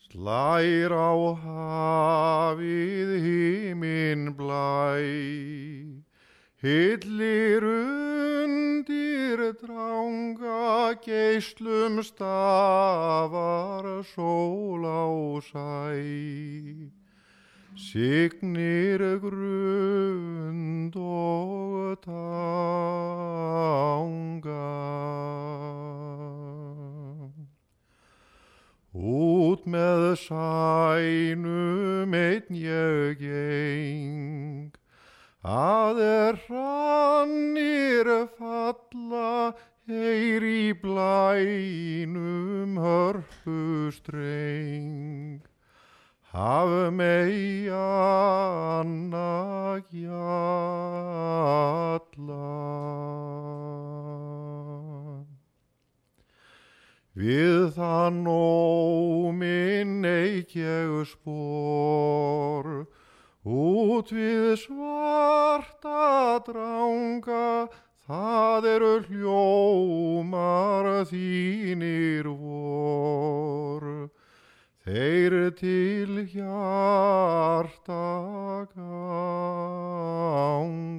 Slær á hafið himinn blæ, hillir undir dranga geislum stafar sól á sæ. Signir grund og tanga. Út með sænum einn ég geng, að hrannir falla, heyri í blænum hörpustreng. Haf mey anna gjalla. Við þann óminn eik ég spor, út við svarta dranga, það eru hljómar þínir vor, þeir til hjarta ganga.